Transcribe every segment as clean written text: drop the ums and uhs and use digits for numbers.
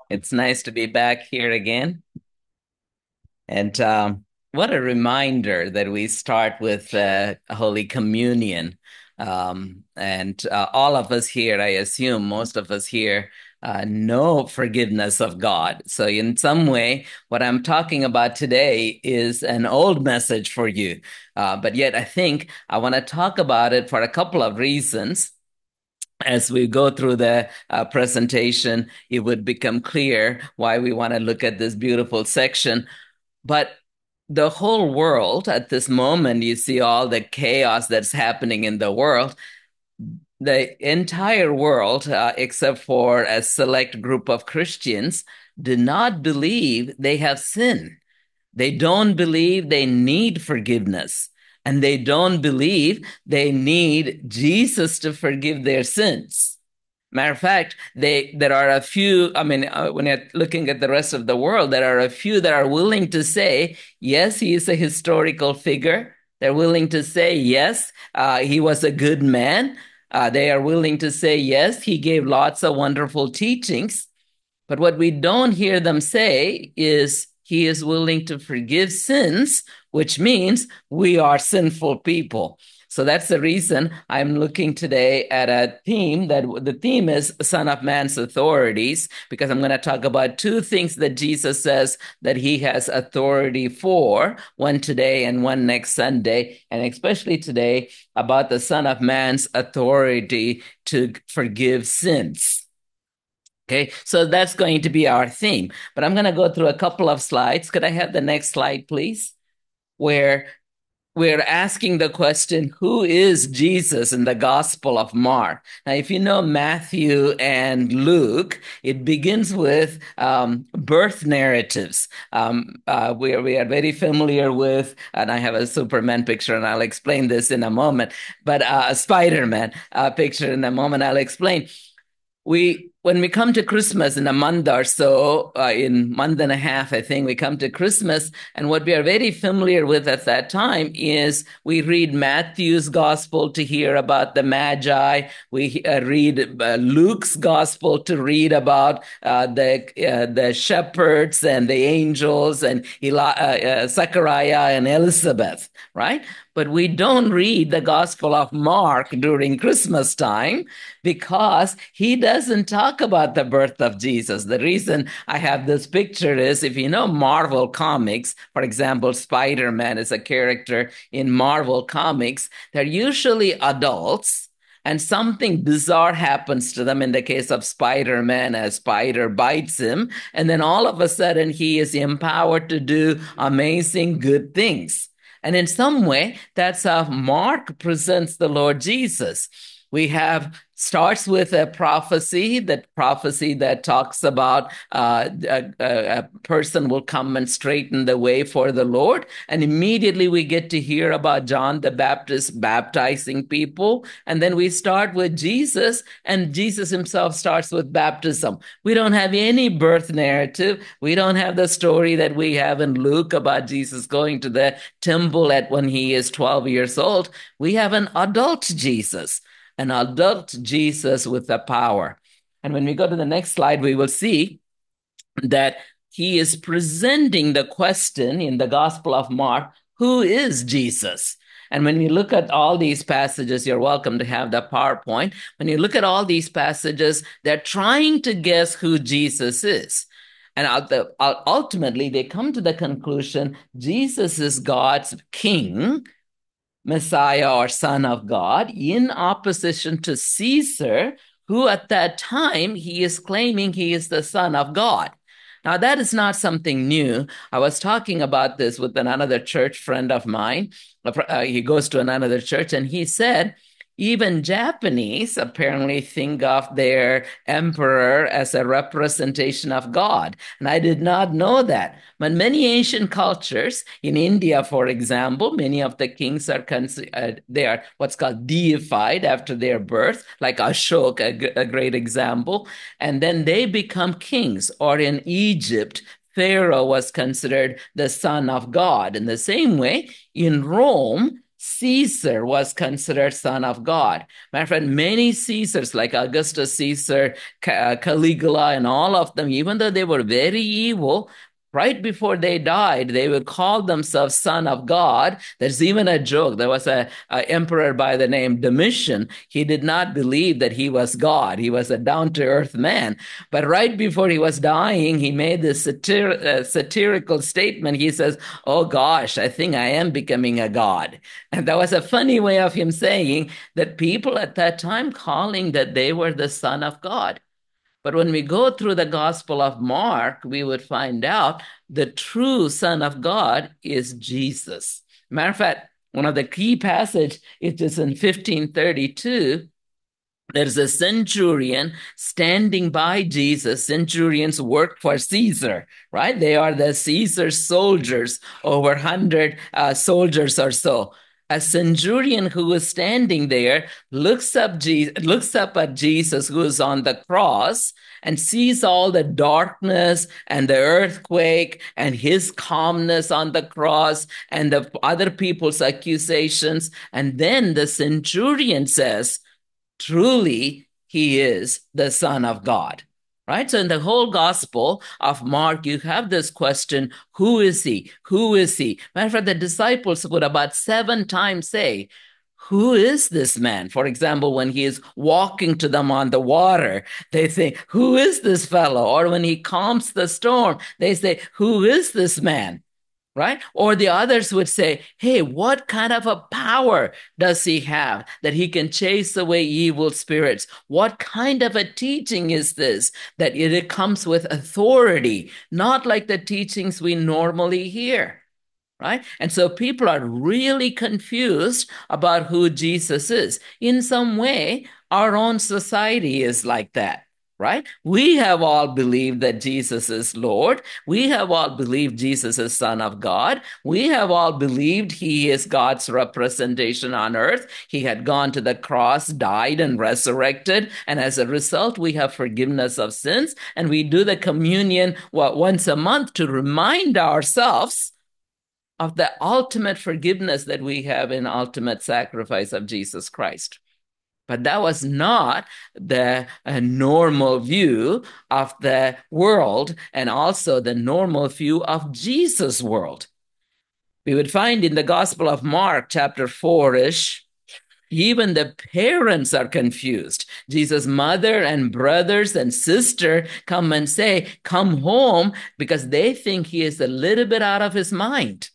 It's nice to be back here again. And what a reminder that we start with Holy Communion. And all of us here, I assume most of us here, know forgiveness of God. So, in some way, what I'm talking about today is an old message for you. But yet, I think I want to talk about it for a couple of reasons. As we go through the presentation, it would become clear why we want to look at this beautiful section. But the whole world at this moment, you see all the chaos that's happening in the world. The entire world, except for a select group of Christians, do not believe they have sin. They don't believe they need forgiveness. And they don't believe they need Jesus to forgive their sins. Matter of fact, there are a few. I mean, when you're looking at the rest of the world, there are a few that are willing to say, yes, he is a historical figure. They're willing to say, yes, he was a good man. They are willing to say, yes, he gave lots of wonderful teachings. But what we don't hear them say is he is willing to forgive sins, which means we are sinful people. So that's the reason I'm looking today at a theme that the theme is Son of Man's authorities, because I'm going to talk about two things that Jesus says that he has authority for, one today and one next Sunday, and especially today about the Son of Man's authority to forgive sins. Okay, so that's going to be our theme. But I'm going to go through a couple of slides. Could I have the next slide, please? Where we're asking the question, who is Jesus in the Gospel of Mark? Now, if you know Matthew and Luke, it begins with birth narratives. We are very familiar with, and I have a Superman picture, and I'll explain this in a moment, but a Spider-Man picture in a moment, I'll explain. When we come to Christmas in a month or so, in month and a half, I think we come to Christmas, and what we are very familiar with at that time is we read Matthew's gospel to hear about the Magi. We read Luke's gospel to read about the shepherds and the angels and Zechariah and Elizabeth, right? But we don't read the Gospel of Mark during Christmas time because he doesn't talk about the birth of Jesus. The reason I have this picture is if you know Marvel Comics, for example, Spider Man is a character in Marvel Comics, they're usually adults. And something bizarre happens to them in the case of Spider Man, a spider bites him. And then all of a sudden, he is empowered to do amazing good things. And in some way, that's how Mark presents the Lord Jesus. We have starts with a prophecy, that prophecy that talks about a person will come and straighten the way for the Lord. And immediately we get to hear about John the Baptist baptizing people. And then we start with Jesus, and Jesus himself starts with baptism. We don't have any birth narrative. We don't have the story that we have in Luke about Jesus going to the temple at when he is 12 years old. We have an adult Jesus with the power. And when we go to the next slide, we will see that he is presenting the question in the Gospel of Mark, who is Jesus? And when we look at all these passages, you're welcome to have the PowerPoint. When you look at all these passages, they're trying to guess who Jesus is. And ultimately, they come to the conclusion Jesus is God's king, Messiah or Son of God, in opposition to Caesar, who at that time he is claiming he is the Son of God. Now, that is not something new. I was talking about this with another church friend of mine. He goes to another church, and he said, even Japanese apparently think of their emperor as a representation of God. And I did not know that. But many Asian cultures, in India, for example, many of the kings are they are what's called deified after their birth, like Ashoka, a great example. And then they become kings. Or in Egypt, Pharaoh was considered the son of God. In the same way, in Rome, Caesar was considered son of God. Matter of fact, many Caesars, like Augustus Caesar, Caligula, and all of them, even though they were very evil, right before they died, they would call themselves son of God. There's even a joke. There was a emperor by the name Domitian. He did not believe that he was God. He was a down-to-earth man. But right before he was dying, he made this satirical statement. He says, "Oh gosh, I think I am becoming a god." And that was a funny way of him saying that people at that time calling that they were the son of God. But when we go through the Gospel of Mark, we would find out the true Son of God is Jesus. Matter of fact, one of the key passages is in 1532. There's a centurion standing by Jesus. Centurions work for Caesar, right? They are the Caesar soldiers, over 100 soldiers or so. A centurion who is standing there looks up at Jesus, who is on the cross, and sees all the darkness and the earthquake and his calmness on the cross and the other people's accusations. And then the centurion says, truly, he is the Son of God. Right? So in the whole Gospel of Mark, you have this question, who is he? Who is he? Matter of fact, the disciples would about 7 times say, who is this man? For example, when he is walking to them on the water, they say, who is this fellow? Or when he calms the storm, they say, who is this man? Right? Or the others would say, hey, what kind of a power does he have that he can chase away evil spirits? What kind of a teaching is this that it comes with authority, not like the teachings we normally hear? Right? And so people are really confused about who Jesus is. In some way, our own society is like that. Right? We have all believed that Jesus is Lord. We have all believed Jesus is Son of God. We have all believed he is God's representation on earth. He had gone to the cross, died, and resurrected. And as a result, we have forgiveness of sins. And we do the communion once a month to remind ourselves of the ultimate forgiveness that we have in ultimate sacrifice of Jesus Christ. But that was not the normal view of the world, and also the normal view of Jesus' world. We would find in the Gospel of Mark, chapter 4-ish, even the parents are confused. Jesus' mother and brothers and sister come and say, come home, because they think he is a little bit out of his mind.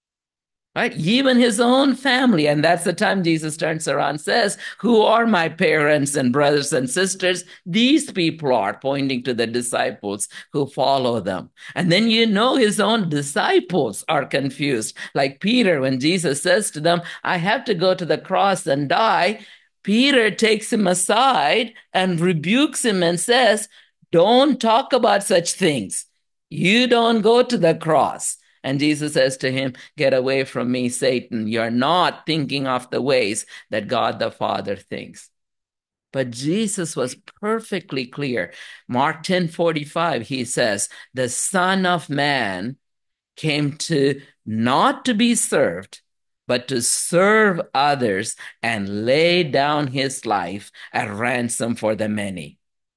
Right? Even his own family. And that's the time Jesus turns around and says, who are my parents and brothers and sisters? These people are, pointing to the disciples who follow them. And then his own disciples are confused. Like Peter, when Jesus says to them, I have to go to the cross and die, Peter takes him aside and rebukes him and says, don't talk about such things. You don't go to the cross. And Jesus says to him, get away from me, Satan. You're not thinking of the ways that God the Father thinks. But Jesus was perfectly clear. Mark 10:45, he says, the Son of Man came to not to be served, but to serve others and lay down his life a ransom for the many.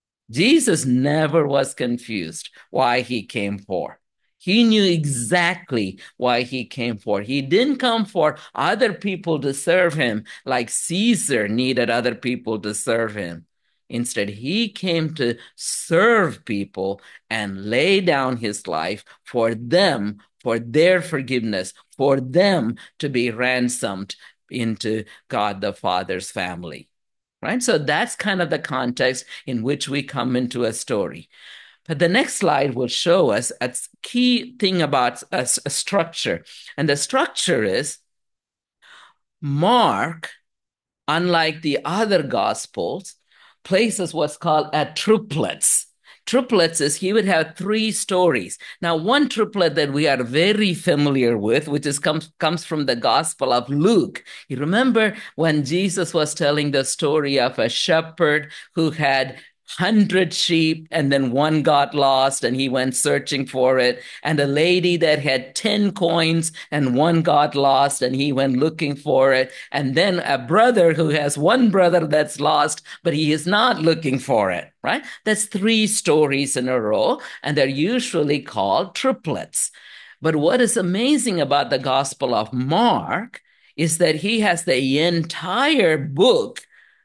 Jesus never was confused why he came for. He knew exactly why he came for. He didn't come for other people to serve him like Caesar needed other people to serve him. Instead, he came to serve people and lay down his life for them, for their forgiveness, for them to be ransomed into God the Father's family. Right? So that's kind of the context in which we come into a story. But the next slide will show us a key thing about a structure. And the structure is Mark, unlike the other Gospels, places what's called a triplets. Triplets is he would have 3 stories. Now, one triplet that we are very familiar with, which comes from the Gospel of Luke. You remember when Jesus was telling the story of a shepherd who had 100 sheep and then one got lost and he went searching for it, and a lady that had 10 coins and one got lost and he went looking for it, and then a brother who has one brother that's lost but he is not looking for it, right? That's three stories in a row, and they're usually called triplets. But what is amazing about the Gospel of Mark is that he has the entire book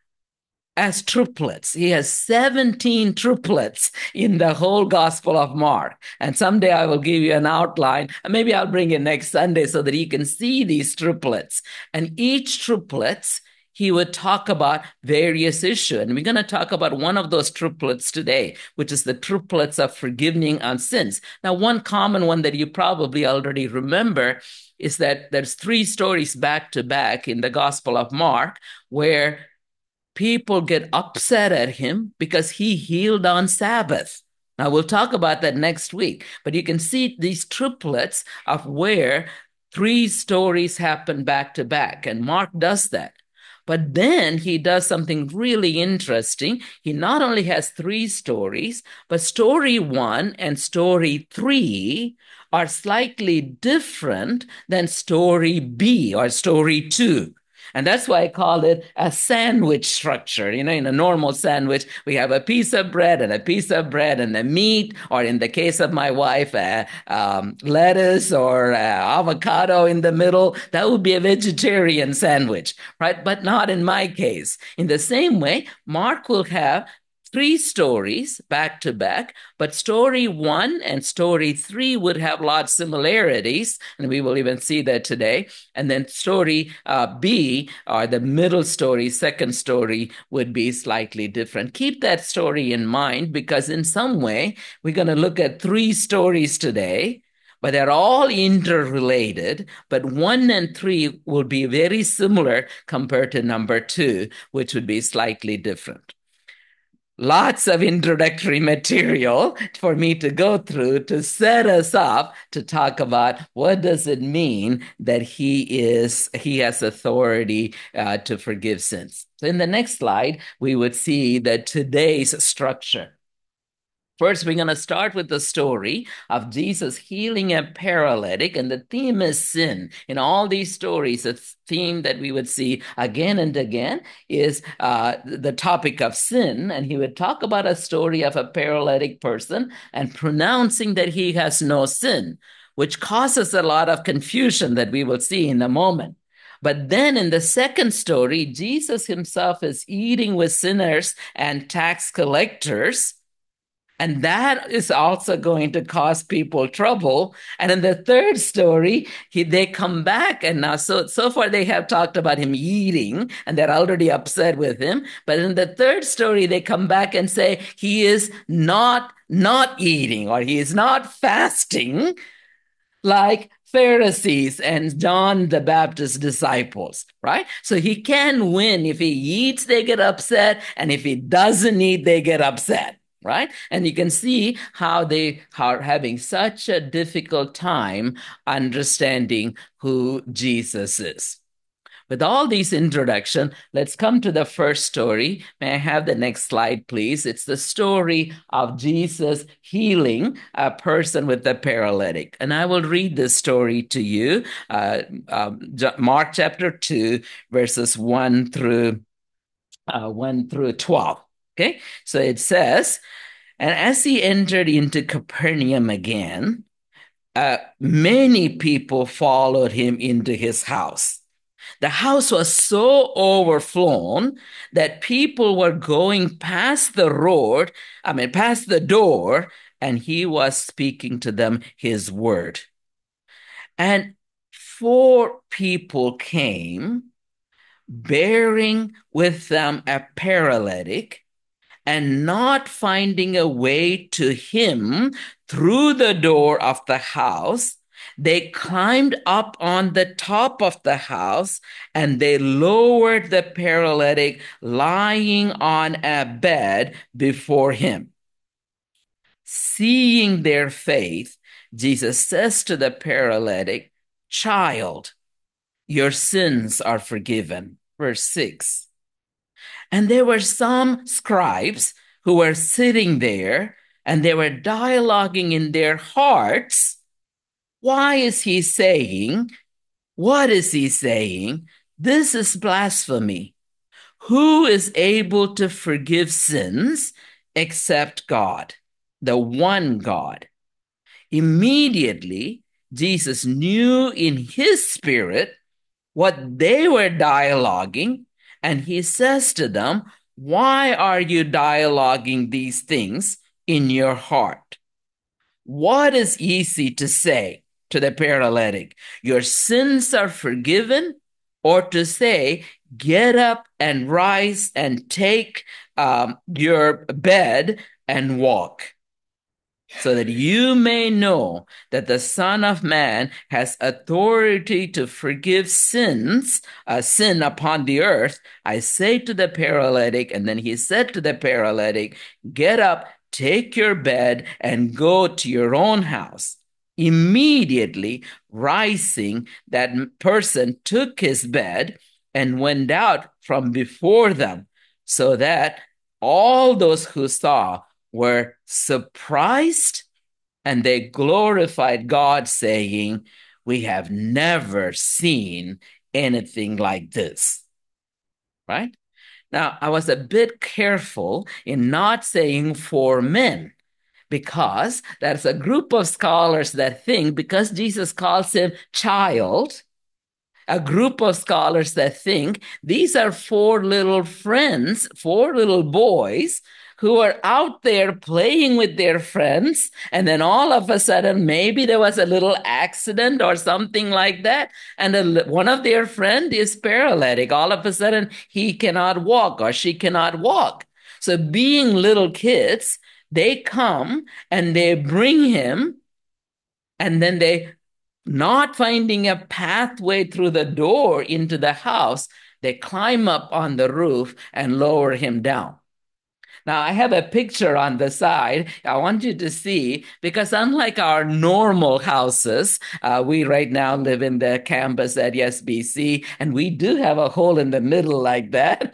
as triplets. He has 17 triplets in the whole Gospel of Mark. And someday I will give you an outline. And maybe I'll bring it next Sunday so that you can see these triplets. And each triplets, he would talk about various issues. And we're going to talk about one of those triplets today, which is the triplets of forgiving on sins. Now, one common one that you probably already remember is that there's three stories back to back in the Gospel of Mark where people get upset at him because he healed on Sabbath. Now, we'll talk about that next week, but you can see these triplets of where three stories happen back to back, and Mark does that. But then he does something really interesting. He not only has three stories, but story one and story three are slightly different than story B or story two. And that's why I call it a sandwich structure. You know, in a normal sandwich, we have a piece of bread and a piece of bread and a meat, or in the case of my wife, lettuce or avocado in the middle. That would be a vegetarian sandwich, right? But not in my case. In the same way, Mark will have three stories back to back, but story one and story three would have lots of similarities, and we will even see that today. And then story B, or the middle story, second story, would be slightly different. Keep that story in mind, because in some way, we're going to look at three stories today, but they're all interrelated. But one and three will be very similar compared to number two, which would be slightly different. Lots of introductory material for me to go through to set us up to talk about what does it mean that he has authority to forgive sins. So in the next slide, we would see that today's structure. First, we're going to start with the story of Jesus healing a paralytic, and the theme is sin. In all these stories, a theme that we would see again and again is the topic of sin, and he would talk about a story of a paralytic person and pronouncing that he has no sin, which causes a lot of confusion that we will see in a moment. But then in the second story, Jesus himself is eating with sinners and tax collectors, and that is also going to cause people trouble. And in the third story, they come back, and now so far they have talked about him eating, and they're already upset with him. But in the third story, they come back and say he is not eating, or he is not fasting like Pharisees and John the Baptist's disciples, right? So he can win. If he eats, they get upset, and if he doesn't eat, they get upset. Right? And you can see how they are having such a difficult time understanding who Jesus is. With all these introduction, let's come to the first story. May I have the next slide, please? It's the story of Jesus healing a person with a paralytic. And I will read this story to you. Mark chapter 2, verses 1 through 12. Okay, so it says, and as he entered into Capernaum again, many people followed him into his house. The house was so overflown that people were going past the door, and he was speaking to them his word. And 4 people came, bearing with them a paralytic, and not finding a way to him through the door of the house, they climbed up on the top of the house, and they lowered the paralytic lying on a bed before him. Seeing their faith, Jesus says to the paralytic, "Child, your sins are forgiven." Verse 6. And there were some scribes who were sitting there and they were dialoguing in their hearts. Why is he saying? What is he saying? This is blasphemy. Who is able to forgive sins except God, the one God? Immediately, Jesus knew in his spirit what they were dialoguing, and he says to them, why are you dialoguing these things in your heart? What is easy to say to the paralytic? Your sins are forgiven, or to say, get up and rise and take your bed and walk, so that you may know that the Son of Man has authority to forgive sins, sin upon the earth. I say to the paralytic, and then he said to the paralytic, get up, take your bed, and go to your own house. Immediately rising, that person took his bed and went out from before them, so that all those who saw were surprised, and they glorified God, saying, we have never seen anything like this. Right? Now, I was a bit careful in not saying for men, because there's a group of scholars that think because Jesus calls him child, a group of scholars that think these are four little friends, four little boys who are out there playing with their friends. And then all of a sudden, maybe there was a little accident or something like that. And one of their friend is paralytic. All of a sudden, he cannot walk or she cannot walk. So being little kids, they come and they bring him, and then they, not finding a pathway through the door into the house, they climb up on the roof and lower him down. Now, I have a picture on the side I want you to see, because unlike our normal houses, we right now live in the campus at SBC, and we do have a hole in the middle like that.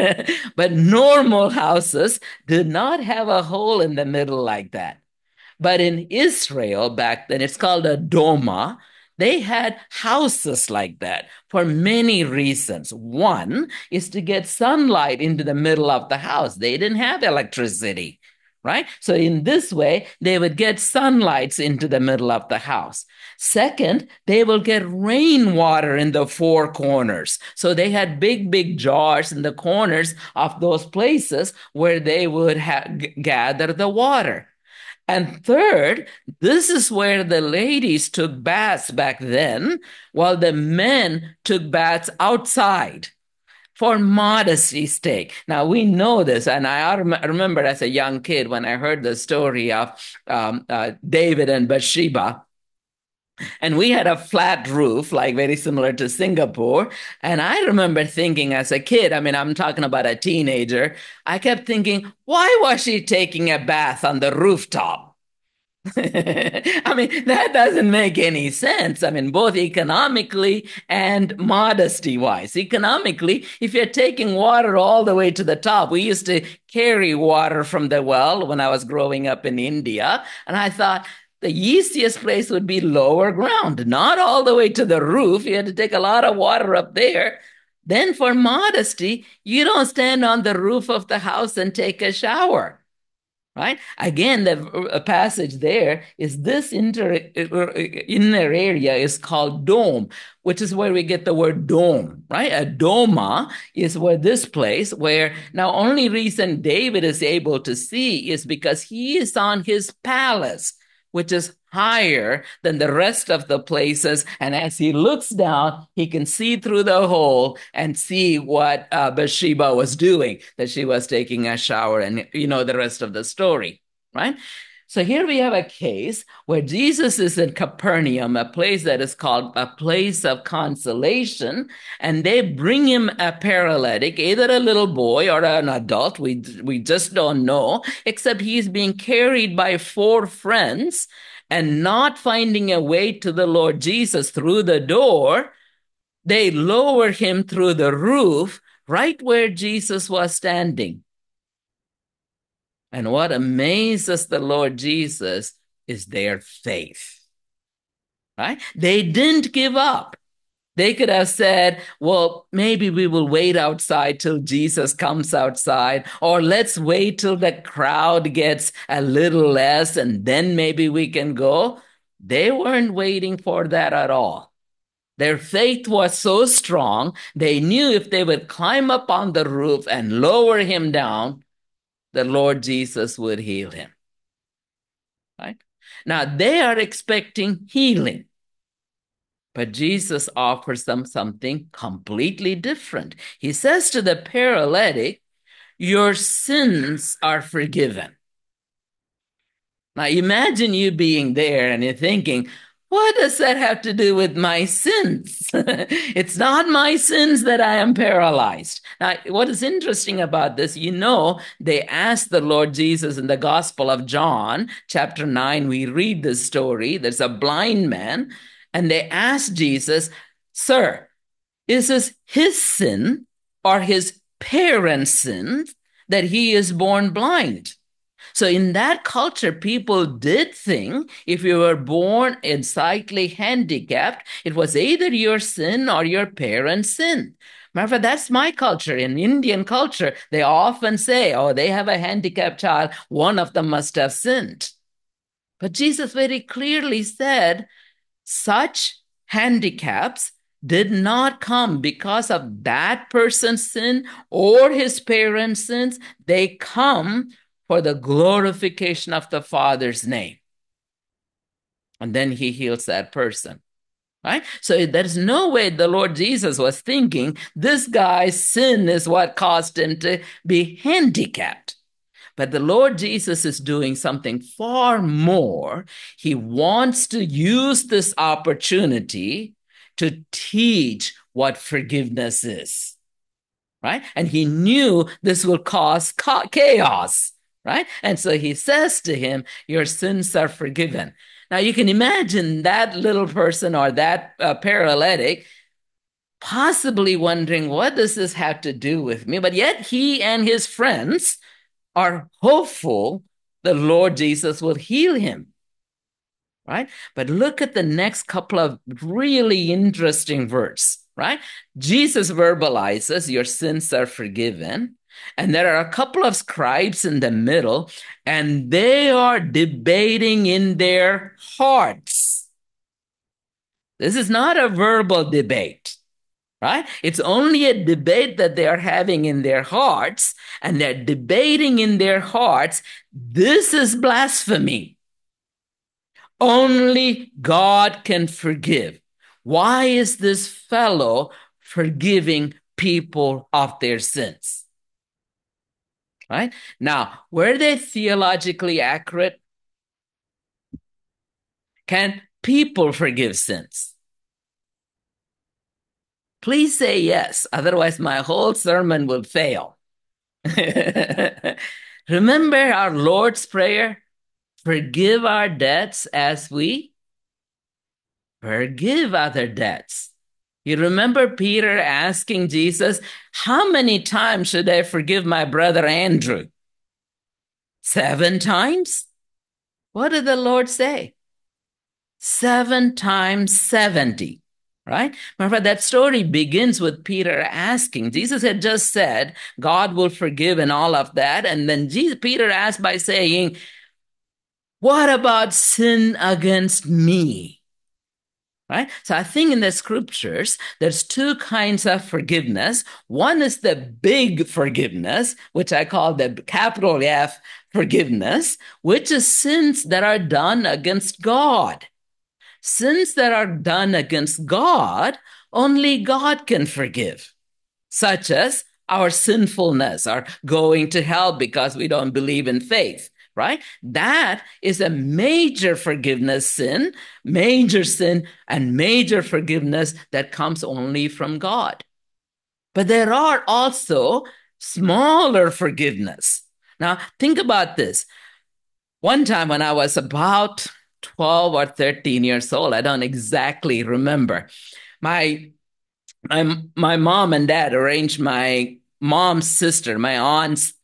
But normal houses do not have a hole in the middle like that. But in Israel back then, it's called a doma. They had houses like that for many reasons. One is to get sunlight into the middle of the house. They didn't have electricity, right? So in this way, they would get sunlights into the middle of the house. Second, they will get rainwater in the four corners. So they had big, big jars in the corners of those places where they would gather the water. And third, this is where the ladies took baths back then, while the men took baths outside for modesty's sake. Now, we know this, and I remember as a young kid when I heard the story of David and Bathsheba. And we had a flat roof, like very similar to Singapore. And I remember thinking as a kid, I mean, I'm talking about a teenager, I kept thinking, why was she taking a bath on the rooftop? I mean, that doesn't make any sense. I mean, both economically and modesty wise. Economically, if you're taking water all the way to the top, we used to carry water from the well when I was growing up in India. And I thought, the easiest place would be lower ground, not all the way to the roof. You had to take a lot of water up there. Then for modesty, you don't stand on the roof of the house and take a shower. Right? Again, the passage there is this inner area is called dome, which is where we get the word dome, right? A doma is where this place where now only reason David is able to see is because he is on his palace, which is higher than the rest of the places. And as he looks down, he can see through the hole and see what Bathsheba was doing, that she was taking a shower, and you know the rest of the story, right? So here we have a case where Jesus is in Capernaum, a place that is called a place of consolation, and they bring him a paralytic, either a little boy or an adult. We just don't know, except he's being carried by four friends, and not finding a way to the Lord Jesus through the door, they lower him through the roof right where Jesus was standing. And what amazes the Lord Jesus is their faith, right? They didn't give up. They could have said, well, maybe we will wait outside till Jesus comes outside, or let's wait till the crowd gets a little less and then maybe we can go. They weren't waiting for that at all. Their faith was so strong, they knew if they would climb up on the roof and lower him down, the Lord Jesus would heal him. Right? Now they are expecting healing. But Jesus offers them something completely different. He says to the paralytic, your sins are forgiven. Now imagine you being there and you're thinking, what does that have to do with my sins? It's not my sins that I am paralyzed. Now, what is interesting about this, they asked the Lord Jesus in the Gospel of John, chapter 9, we read this story. There's a blind man, and they asked Jesus, Sir, is this his sin or his parents' sin that he is born blind? So in that culture, people did think if you were born in slightly handicapped, it was either your sin or your parents' sin. Matter of fact, that's my culture. In Indian culture, they often say, oh, they have a handicapped child, one of them must have sinned. But Jesus very clearly said, such handicaps did not come because of that person's sin or his parents' sins. They come for the glorification of the Father's name. And then he heals that person. Right? So there's no way the Lord Jesus was thinking this guy's sin is what caused him to be handicapped. But the Lord Jesus is doing something far more. He wants to use this opportunity to teach what forgiveness is. Right? And he knew this will cause chaos. Right? And so he says to him, your sins are forgiven. Now you can imagine that little person or that paralytic possibly wondering, what does this have to do with me? But yet he and his friends are hopeful the Lord Jesus will heal him. Right? But look at the next couple of really interesting verses, right? Jesus verbalizes, your sins are forgiven. And there are a couple of scribes in the middle, and they are debating in their hearts. This is not a verbal debate, right? It's only a debate that they are having in their hearts, and they're debating in their hearts, this is blasphemy. Only God can forgive. Why is this fellow forgiving people of their sins? Right? Now, were they theologically accurate? Can people forgive sins? Please say yes. Otherwise, my whole sermon will fail. Remember our Lord's Prayer? Forgive our debts as we forgive other debts. You remember Peter asking Jesus, how many times should I forgive my brother Andrew? 7 times? What did the Lord say? 7 times 70, right? Remember, that story begins with Peter asking. Jesus had just said, God will forgive and all of that. And then Peter asked by saying, what about sin against me? Right? So I think in the scriptures, there's 2 kinds of forgiveness. One is the big forgiveness, which I call the capital F forgiveness, which is sins that are done against God. Sins that are done against God, only God can forgive, such as our sinfulness, our going to hell because we don't believe in faith. Right? That is a major forgiveness sin, and major forgiveness that comes only from God. But there are also smaller forgiveness. Now, think about this. One time when I was about 12 or 13 years old, I don't exactly remember, my mom and dad arranged my mom's sister, my aunt's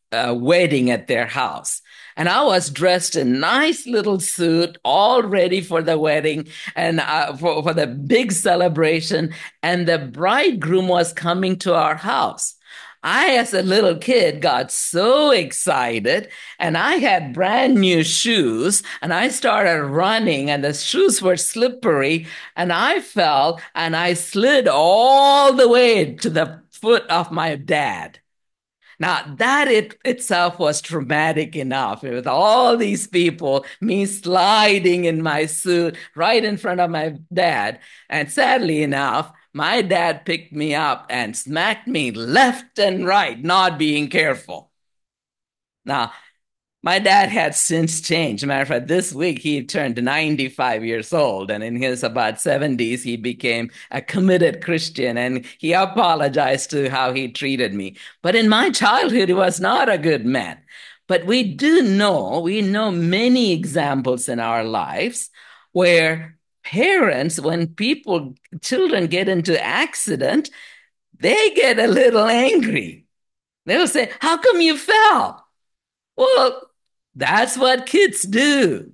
wedding at their house. And I was dressed in nice little suit, all ready for the wedding and for the big celebration. And the bridegroom was coming to our house. I, as a little kid, got so excited, and I had brand new shoes, and I started running, and the shoes were slippery, and I fell, and I slid all the way to the foot of my dad. Now, that itself was traumatic enough with all these people, me sliding in my suit right in front of my dad. And sadly enough, my dad picked me up and smacked me left and right, not being careful. Now, my dad had since changed. Matter of fact, this week he turned 95 years old, and in his about 70s, he became a committed Christian, and he apologized to how he treated me. But in my childhood, he was not a good man. But we know many examples in our lives where parents, when children get into accident, they get a little angry. They'll say, "How come you fell?" Well, that's what kids do.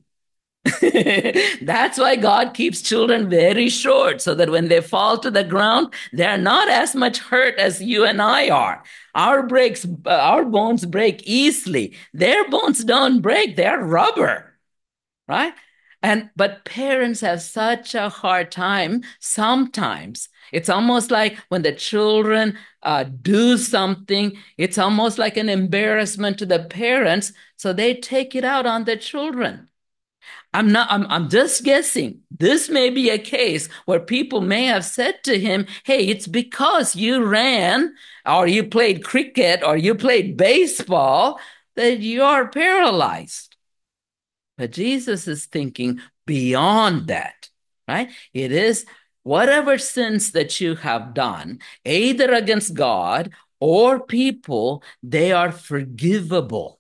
That's why God keeps children very short, so that when they fall to the ground, they're not as much hurt as you and I are. Our bones break easily. Their bones don't break, they're rubber, right? But parents have such a hard time sometimes. It's almost like when the children do something, it's almost like an embarrassment to the parents, so they take it out on the children. I'm just guessing. This may be a case where people may have said to him, "Hey, it's because you ran or you played cricket or you played baseball that you're paralyzed." But Jesus is thinking beyond that, right? It is whatever sins that you have done, either against God or people, they are forgivable.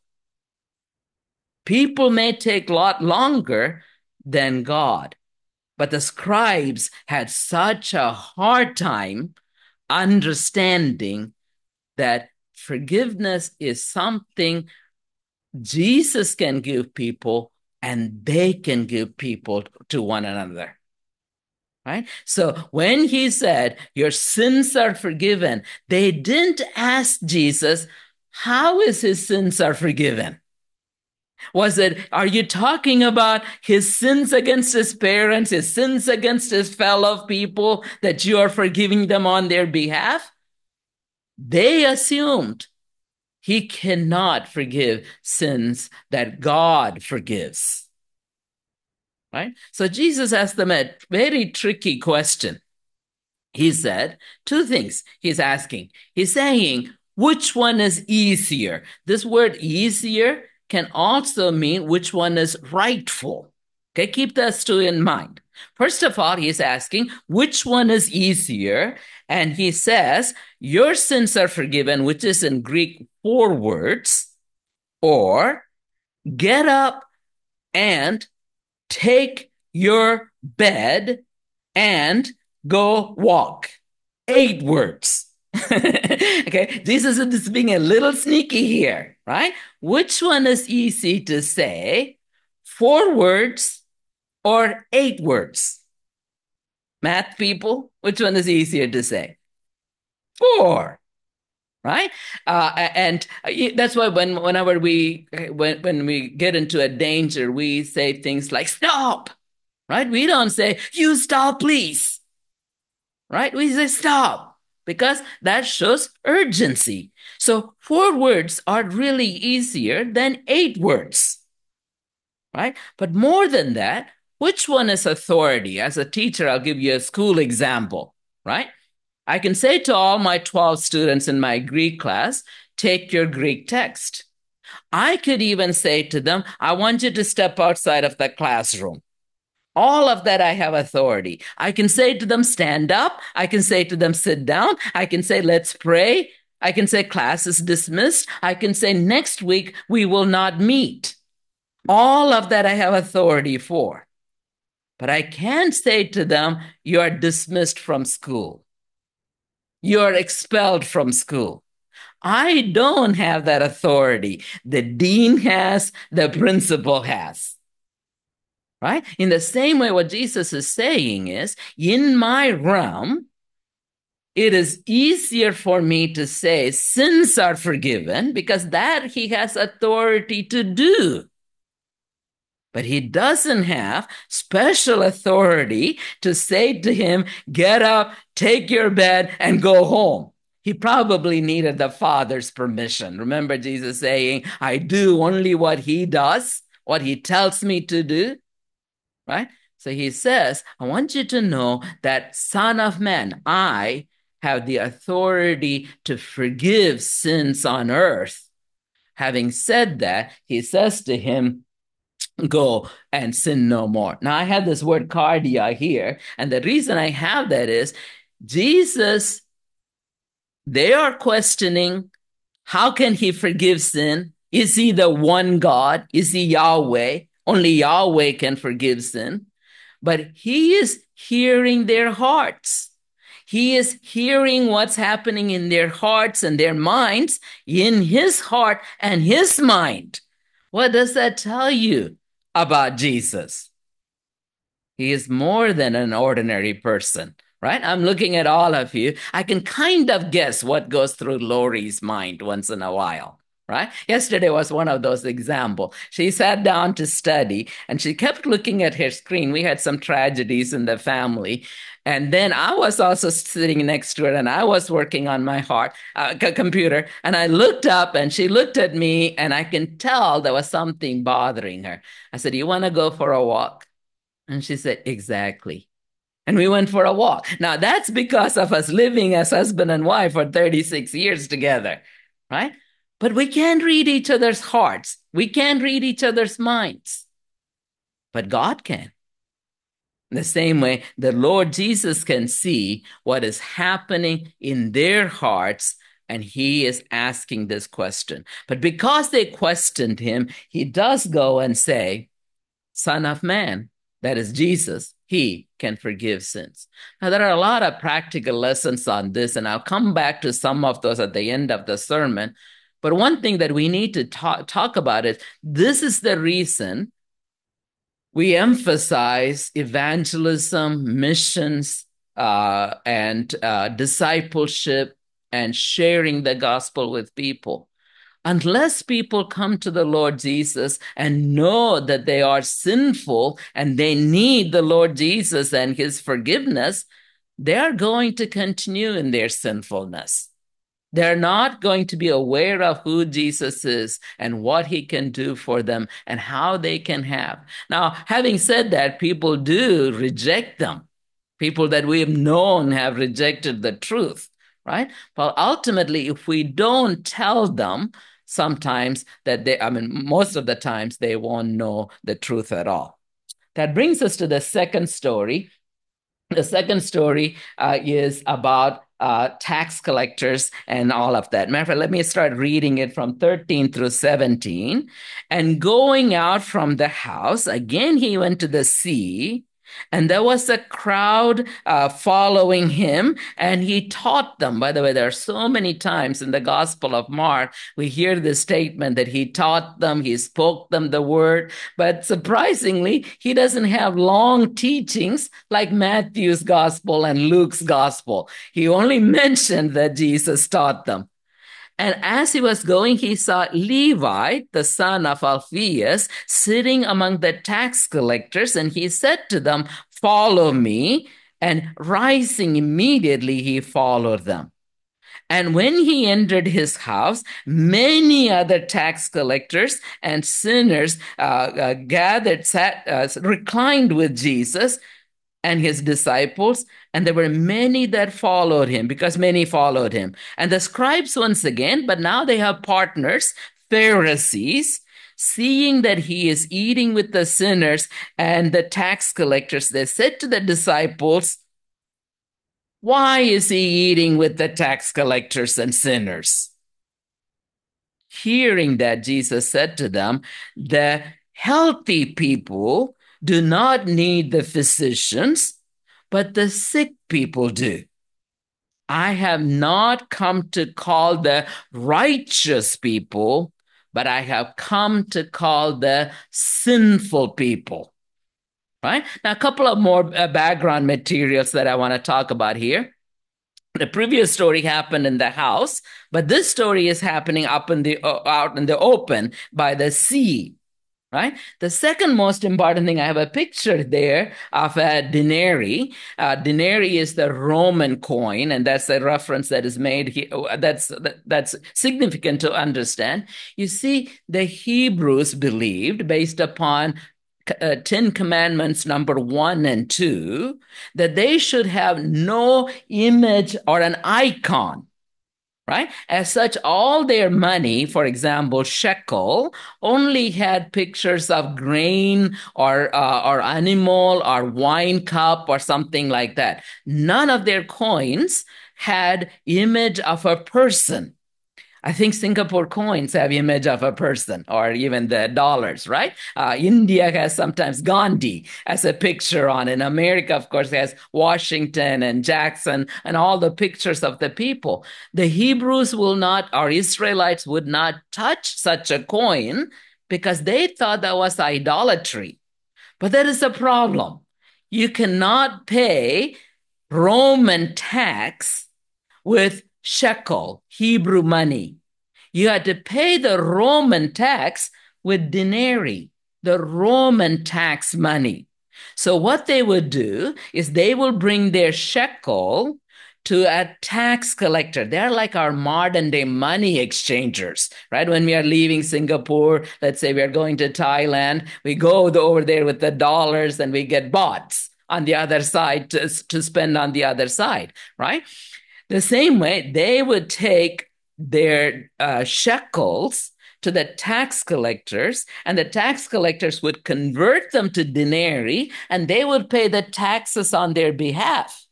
People may take a lot longer than God, but the scribes had such a hard time understanding that forgiveness is something Jesus can give people and they can give people to one another. Right? So when he said, "Your sins are forgiven," they didn't ask Jesus, how is his sins are forgiven? Was it, are you talking about his sins against his parents, his sins against his fellow people, that you are forgiving them on their behalf? They assumed he cannot forgive sins that God forgives. Right? So Jesus asked them a very tricky question. He said two things he's asking. He's saying, which one is easier? This word easier can also mean which one is rightful. Okay, keep those two in mind. First of all, he's asking, which one is easier? And he says, your sins are forgiven, which is in Greek 4 words, or get up and take your bed and go walk. 8 words. Okay, Jesus is being a little sneaky here, right? Which one is easy to say? 4 words or 8 words? Math people, which one is easier to say? 4. Right? And that's why whenever when we get into a danger, we say things like "stop," right? We don't say "you stop, please," right? We say "stop" because that shows urgency. So 4 words are really easier than 8 words, right? But more than that, which one is authority? As a teacher, I'll give you a school example, right? I can say to all my 12 students in my Greek class, take your Greek text. I could even say to them, I want you to step outside of the classroom. All of that I have authority. I can say to them, stand up. I can say to them, sit down. I can say, let's pray. I can say, class is dismissed. I can say, next week we will not meet. All of that I have authority for. But I can't say to them, you are dismissed from school. You're expelled from school. I don't have that authority. The dean has, the principal has. Right? In the same way, what Jesus is saying is, in my realm, it is easier for me to say sins are forgiven because that he has authority to do. But he doesn't have special authority to say to him, get up, take your bed, and go home. He probably needed the Father's permission. Remember Jesus saying, I do only what he does, what he tells me to do, right? So he says, I want you to know that Son of Man, I have the authority to forgive sins on earth. Having said that, he says to him, go and sin no more. Now, I have this word cardia here, and the reason I have that is Jesus, they are questioning, how can he forgive sin? Is he the one God? Is he Yahweh? Only Yahweh can forgive sin. But he is hearing their hearts. He is hearing what's happening in their hearts and their minds, in his heart and his mind. What does that tell you about Jesus? He is more than an ordinary person, right? I'm looking at all of you. I can kind of guess what goes through Lori's mind once in a while, right? Yesterday was one of those examples. She sat down to study and she kept looking at her screen. We had some tragedies in the family. And then I was also sitting next to her and I was working on my computer. And I looked up and she looked at me and I can tell there was something bothering her. I said, you want to go for a walk? And she said, exactly. And we went for a walk. Now, that's because of us living as husband and wife for 36 years together, right? But we can't read each other's hearts. We can't read each other's minds. But God can. In the same way, the Lord Jesus can see what is happening in their hearts, and he is asking this question. But because they questioned him, he does go and say, Son of Man, that is Jesus, he can forgive sins. Now, there are a lot of practical lessons on this, and I'll come back to some of those at the end of the sermon. But one thing that we need to talk about is this is the reason we emphasize evangelism, missions, and discipleship and sharing the gospel with people. Unless people come to the Lord Jesus and know that they are sinful and they need the Lord Jesus and his forgiveness, they are going to continue in their sinfulness. They're not going to be aware of who Jesus is and what he can do for them and how they can have. Now, having said that, people do reject them. People that we've known have rejected the truth, right? But ultimately, if we don't tell them, sometimes most of the times they won't know the truth at all. That brings us to the second story. The second story is about tax collectors and all of that. Matter of fact, let me start reading it from 13 through 17. And going out from the house, again he went to the sea, and there was a crowd following him, and he taught them. By the way, there are so many times in the Gospel of Mark, we hear this statement that he taught them, he spoke them the word. But surprisingly, he doesn't have long teachings like Matthew's Gospel and Luke's Gospel. He only mentioned that Jesus taught them. And as he was going, he saw Levi, the son of Alphaeus, sitting among the tax collectors, and he said to them, follow me. And rising immediately, he followed them. And when he entered his house, many other tax collectors and sinners reclined with Jesus and his disciples, and there were many that followed him, because many followed him. And the scribes once again, but now they have partners, Pharisees, seeing that he is eating with the sinners and the tax collectors, they said to the disciples, why is he eating with the tax collectors and sinners? Hearing that, Jesus said to them, the healthy people do not need the physicians, but the sick people do. I have not come to call the righteous people, but I have come to call the sinful people. Right? Now, a couple of more background materials that I want to talk about here. The previous story happened in the house, but this story is happening up in the out in the open by the sea. Right. The second most important thing, I have a picture there of a denarii. Denarii is the Roman coin, and that's the reference that is made here. That's significant to understand. You see, the Hebrews believed, based upon Ten Commandments number 1 and 2, that they should have no image or an icon. Right? As such, all their money, for example, shekel, only had pictures of grain or animal or wine cup or something like that. None of their coins had image of a person. I think Singapore coins have image of a person, or even the dollars, right? India has sometimes Gandhi as a picture on it. America, of course, has Washington and Jackson and all the pictures of the people. The Hebrews will not, or Israelites would not touch such a coin because they thought that was idolatry. But that is a problem. You cannot pay Roman tax with shekel, Hebrew money. You had to pay the Roman tax with denarii, the Roman tax money. So what they would do is they will bring their shekel to a tax collector. They're like our modern day money exchangers, right? When we are leaving Singapore, let's say we are going to Thailand, we go over there with the dollars and we get bahts on the other side to spend on the other side, right? The same way, they would take their shekels to the tax collectors, and the tax collectors would convert them to denarii, and they would pay the taxes on their behalf.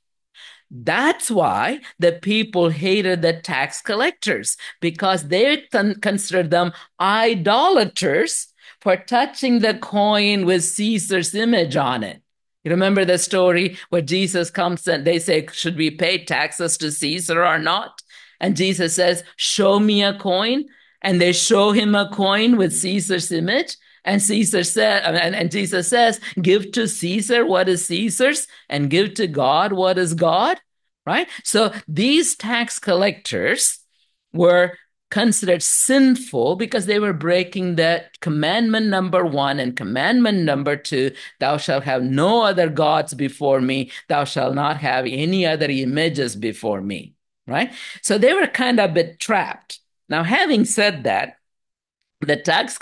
That's why the people hated the tax collectors, because they considered them idolaters for touching the coin with Caesar's image on it. You remember the story where Jesus comes and they say, should we pay taxes to Caesar or not? And Jesus says, show me a coin. And they show him a coin with Caesar's image. And Caesar said, and Jesus says, give to Caesar what is Caesar's and give to God what is God. Right? So these tax collectors were considered sinful because they were breaking the commandment number 1 and commandment number 2. Thou shalt have no other gods before me. Thou shalt not have any other images before me. Right? So they were kind of a bit trapped. Now, having said that, the tax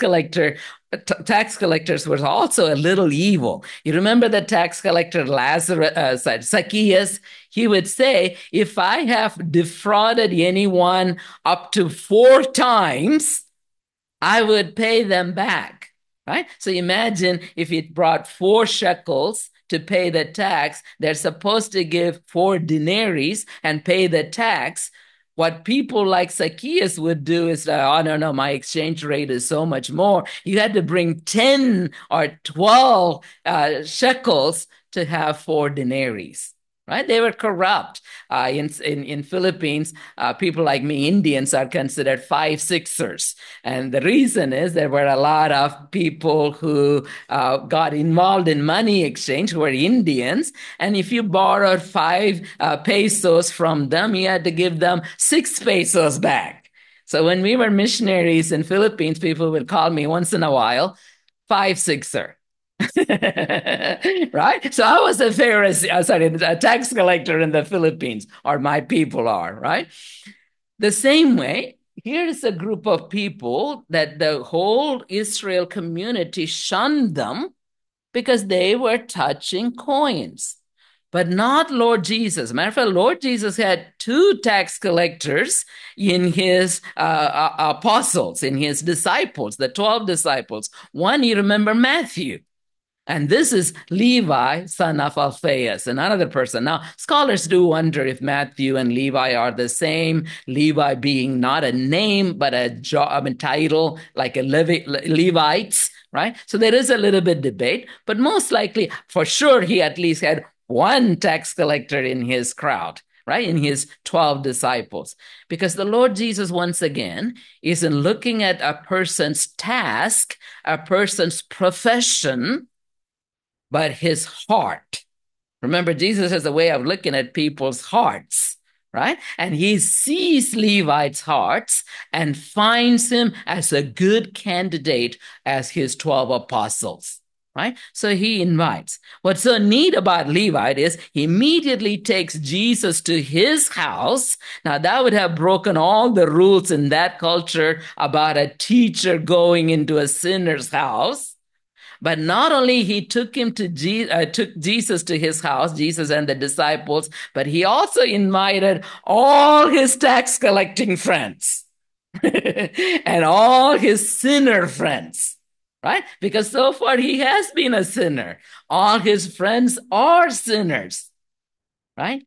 collectors were also a little evil. You remember the tax collector Zacchaeus? He would say, if I have defrauded anyone up to 4 times, I would pay them back. Right? So imagine if it brought 4 shekels to pay the tax, they're supposed to give 4 denarii and pay the tax. What people like Zacchaeus would do is, oh, no, my exchange rate is so much more. You had to bring 10 or 12 shekels to have 4 denarii. Right? They were corrupt. In Philippines, people like me, Indians, are considered 5-6ers. And the reason is there were a lot of people who got involved in money exchange who were Indians. And if you borrowed 5 pesos from them, you had to give them 6 pesos back. So when we were missionaries in Philippines, people would call me once in a while 5-6er. Right? So I was a Pharisee, a tax collector in the Philippines, or my people are, right? The same way, here's a group of people that the whole Israel community shunned them because they were touching coins, but not Lord Jesus. Matter of fact, Lord Jesus had 2 tax collectors in his apostles, in his disciples, the 12 disciples. One, you remember Matthew. And this is Levi, son of Alphaeus, and another person. Now, scholars do wonder if Matthew and Levi are the same, Levi being not a name, but a title, like a Levites, right? So there is a little bit debate, but most likely, for sure, he at least had 1 tax collector in his crowd, right? In his 12 disciples. Because the Lord Jesus, once again, isn't looking at a person's task, a person's profession, but his heart. Remember, Jesus has a way of looking at people's hearts, right? And he sees Levi's hearts and finds him as a good candidate as his 12 apostles, right? So he invites. What's so neat about Levi is he immediately takes Jesus to his house. Now, that would have broken all the rules in that culture about a teacher going into a sinner's house. But not only he took took Jesus to his house, Jesus and the disciples, but he also invited all his tax collecting friends and all his sinner friends, right? Because so far he has been a sinner. All his friends are sinners, right?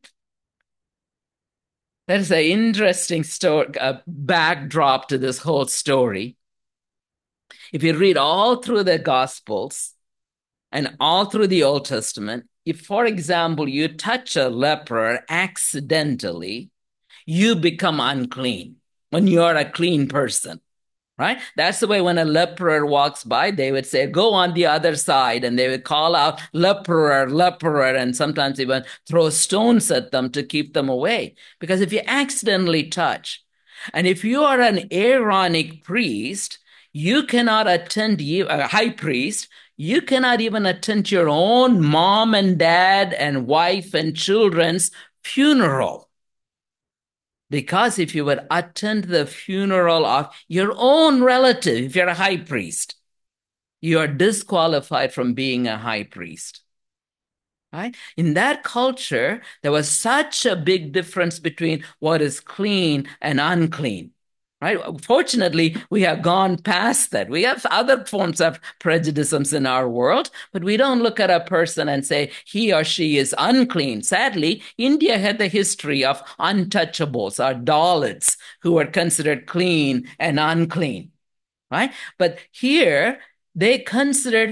That is an interesting story, backdrop to this whole story. If you read all through the Gospels, and all through the Old Testament, if, for example, you touch a leper accidentally, you become unclean when you're a clean person, right? That's the way when a leper walks by, they would say, go on the other side. And they would call out, leperer, leperer, and sometimes even throw stones at them to keep them away. Because if you accidentally touch, and if you are an Aaronic priest, you cannot attend, a high priest, you cannot even attend your own mom and dad and wife and children's funeral. Because if you would attend the funeral of your own relative, if you're a high priest, you are disqualified from being a high priest. Right? In that culture, there was such a big difference between what is clean and unclean. Right? Fortunately, we have gone past that. We have other forms of prejudices in our world, but we don't look at a person and say he or she is unclean. Sadly, India had the history of untouchables or Dalits who were considered clean and unclean. Right? But here, they considered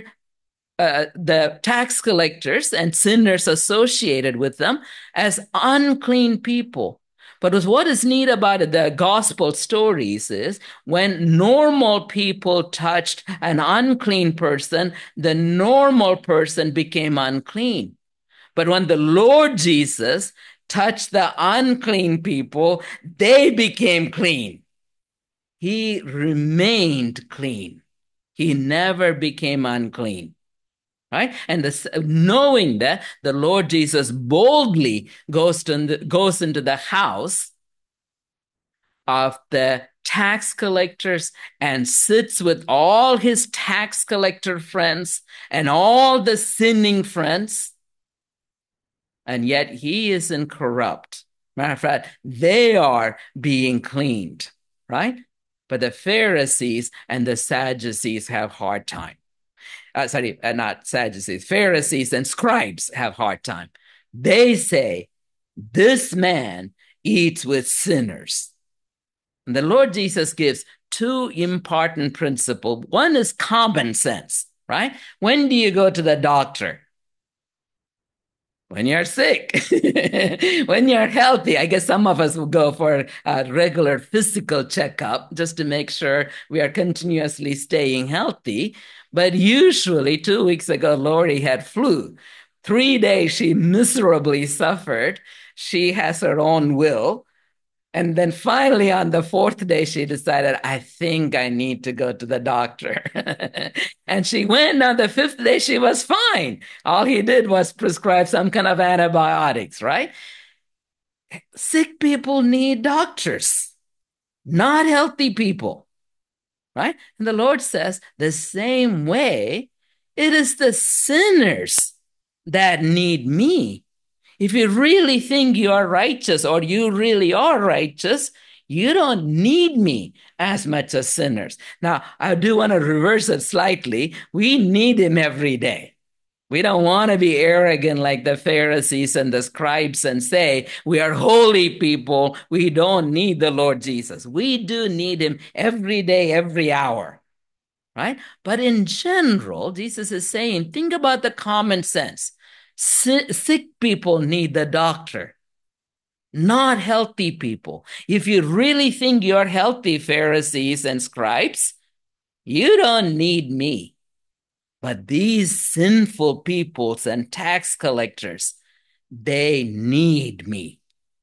the tax collectors and sinners associated with them as unclean people. But what is neat about the gospel stories is when normal people touched an unclean person, the normal person became unclean. But when the Lord Jesus touched the unclean people, they became clean. He remained clean. He never became unclean. Right? And knowing that, the Lord Jesus boldly goes into the house of the tax collectors and sits with all his tax collector friends and all the sinning friends. And yet he isn't corrupt. Matter of fact, they are being cleaned, right? But the Pharisees and the Sadducees have hard time. Not Sadducees, Pharisees and scribes have hard time. They say, this man eats with sinners. And the Lord Jesus gives two important principles. One is common sense, right? When do you go to the doctor? When you're sick. When you're healthy. I guess some of us will go for a regular physical checkup just to make sure we are continuously staying healthy. But usually 2 weeks ago, Lori had flu. 3 days she miserably suffered. She has her own will. And then finally, on the fourth day, she decided, I think I need to go to the doctor. And she went. On the fifth day, she was fine. All he did was prescribe some kind of antibiotics, right? Sick people need doctors, not healthy people, right? And the Lord says, the same way, it is the sinners that need me. If you really think you are righteous or you really are righteous, you don't need me as much as sinners. Now, I do want to reverse it slightly. We need him every day. We don't want to be arrogant like the Pharisees and the scribes and say, we are holy people. We don't need the Lord Jesus. We do need him every day, every hour, right? But in general, Jesus is saying, think about the common sense. Sick people need the doctor, not healthy people. If you really think you're healthy, Pharisees and scribes, you don't need me. But these sinful peoples and tax collectors, they need me.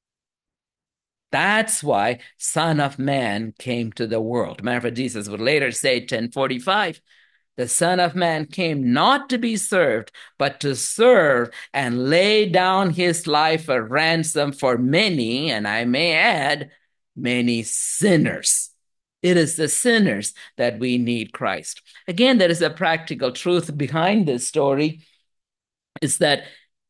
That's why Son of Man came to the world. Matter of fact, Jesus would later say, 10:45, the Son of Man came not to be served, but to serve and lay down his life a ransom for many, and I may add, many sinners. It is the sinners that we need Christ. Again, there is a practical truth behind this story, is that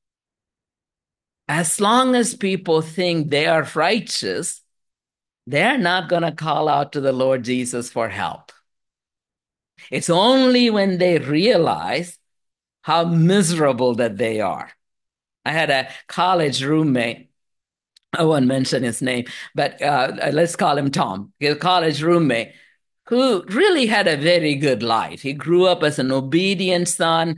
as long as people think they are righteous, they're not going to call out to the Lord Jesus for help. It's only when they realize how miserable that they are. I had a college roommate. I won't mention his name, but let's call him Tom. A college roommate who really had a very good life. He grew up as an obedient son.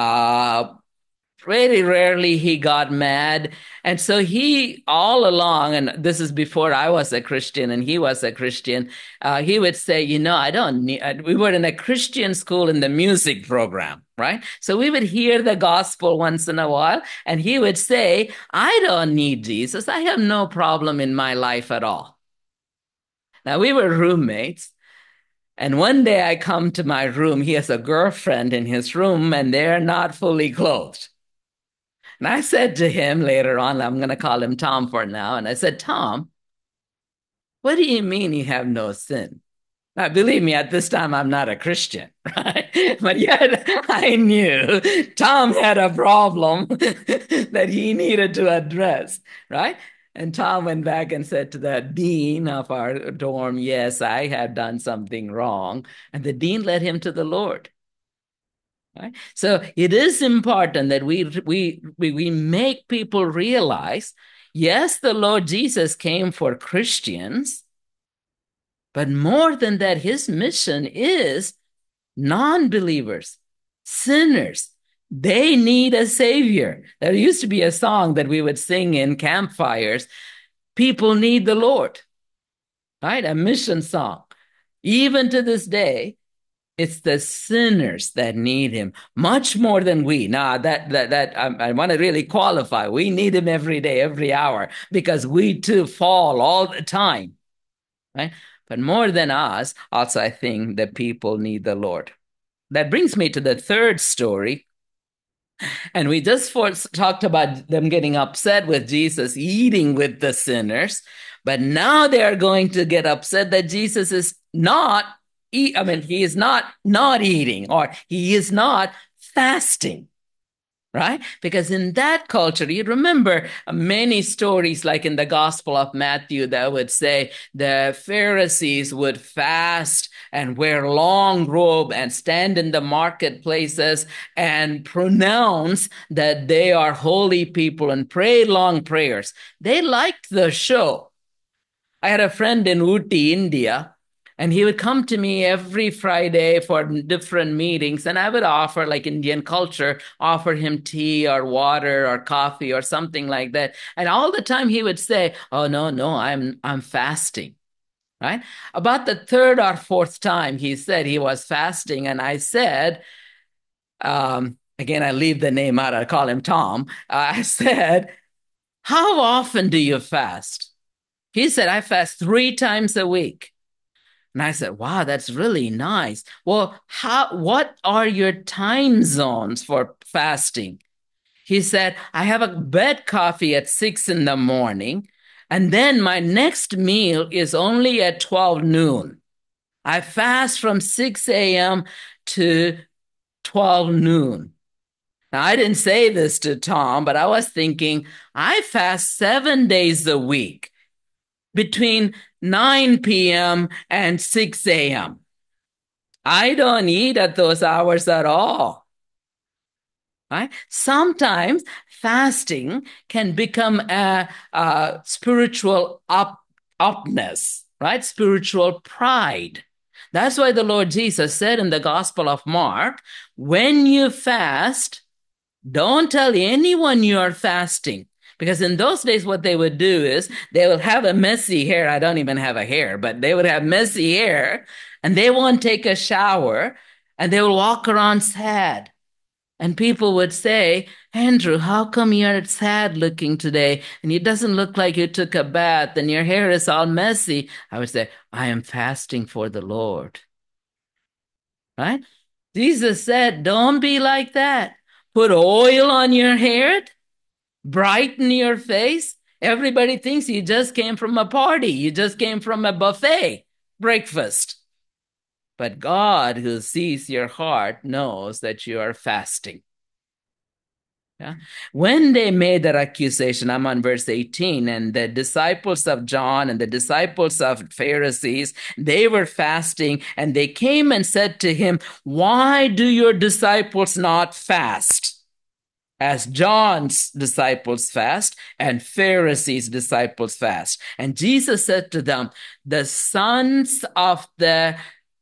Very rarely he got mad. And so he all along, and this is before I was a Christian and he was a Christian, he would say, I don't need, we were in a Christian school in the music program, right? So we would hear the gospel once in a while, and he would say, I don't need Jesus. I have no problem in my life at all. Now we were roommates. And one day I come to my room. He has a girlfriend in his room, and they're not fully clothed. And I said to him later on, I'm going to call him Tom for now. And I said, Tom, what do you mean you have no sin? Now, believe me, at this time, I'm not a Christian, right? But yet I knew Tom had a problem that he needed to address, right? And Tom went back and said to the dean of our dorm, yes, I have done something wrong. And the dean led him to the Lord. Right? So it is important that we make people realize, yes, the Lord Jesus came for Christians, but more than that, his mission is non-believers, sinners. They need a savior. There used to be a song that we would sing in campfires. People need the Lord, right? A mission song. Even to this day, it's the sinners that need him much more than we. Now, I want to really qualify. We need him every day, every hour, because we too fall all the time, right? But more than us, also, I think that people need the Lord. That brings me to the third story. And we just talked about them getting upset with Jesus eating with the sinners. But now they are going to get upset that Jesus is not he is not eating, or he is not fasting, right? Because in that culture, you remember many stories like in the Gospel of Matthew that would say the Pharisees would fast and wear long robe and stand in the marketplaces and pronounce that they are holy people and pray long prayers. They liked the show. I had a friend in Ooty, India, and he would come to me every Friday for different meetings, and I would offer, like Indian culture, offer him tea or water or coffee or something like that. And all the time he would say, "Oh, no, I'm fasting." Right? About the third or fourth time he said he was fasting, and I said, again, I leave the name out, I call him Tom. I said, "How often do you fast?" He said, "I fast 3 times a week." And I said, "Wow, that's really nice. Well, what are your time zones for fasting?" He said, "I have a bed coffee at 6 in the morning, and then my next meal is only at 12 noon. I fast from 6 a.m. to 12 noon." Now, I didn't say this to Tom, but I was thinking, I fast 7 days a week between 9 p.m. and 6 a.m. I don't eat at those hours at all. Right? Sometimes fasting can become a spiritual upness, right? Spiritual pride. That's why the Lord Jesus said in the Gospel of Mark, when you fast, don't tell anyone you are fasting, Because in those days, what they would do is they would have a messy hair. I don't even have a hair, but they would have messy hair and they won't take a shower and they will walk around sad. And people would say, Andrew, how come you're sad looking today? And it doesn't look like you took a bath and your hair is all messy. I would say, I am fasting for the Lord. Right? Jesus said, don't be like that. Put oil on your hair, brighten your face. Everybody thinks you just came from a party. You just came from a buffet breakfast. But God, who sees your heart, knows that you are fasting. Yeah. When they made that accusation, I'm on verse 18, and the disciples of John and the disciples of Pharisees, they were fasting, and they came and said to him, why do your disciples not fast? As John's disciples fast and Pharisees' disciples fast. And Jesus said to them, the sons of the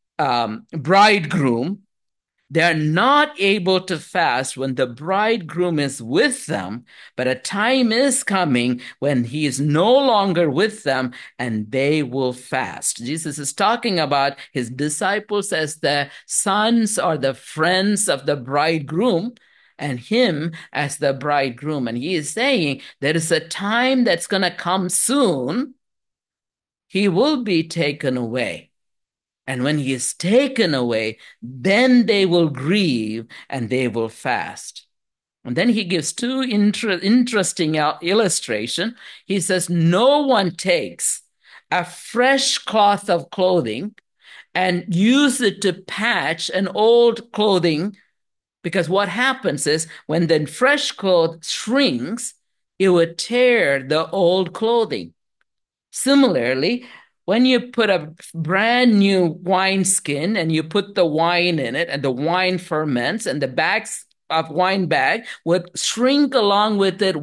bridegroom, they're not able to fast when the bridegroom is with them, but a time is coming when he is no longer with them and they will fast. Jesus is talking about his disciples as the sons or the friends of the bridegroom and him as the bridegroom. And he is saying there is a time that's going to come soon. He will be taken away. And when he is taken away, then they will grieve and they will fast. And then he gives two interesting illustration. He says, no one takes a fresh cloth of clothing and use it to patch an old clothing, because what happens is when the fresh cloth shrinks, it would tear the old clothing. Similarly, when you put a brand new wineskin and you put the wine in it and the wine ferments and the bags of wine bag would shrink along with it,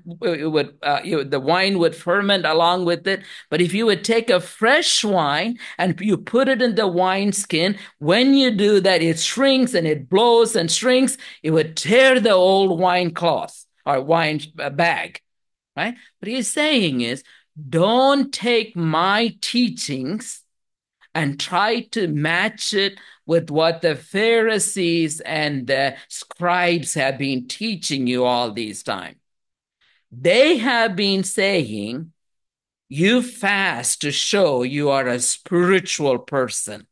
the wine would ferment along with it. But if you would take a fresh wine and you put it in the wineskin, when you do that, it shrinks and it blows and shrinks. It would tear the old wine cloth or wine bag, right? What he's saying is, don't take my teachings and try to match it with what the Pharisees and the scribes have been teaching you all these time. They have been saying, you fast to show you are a spiritual person.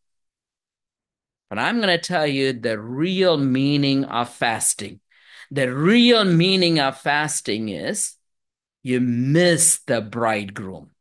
But I'm going to tell you the real meaning of fasting. The real meaning of fasting is you miss the bridegroom.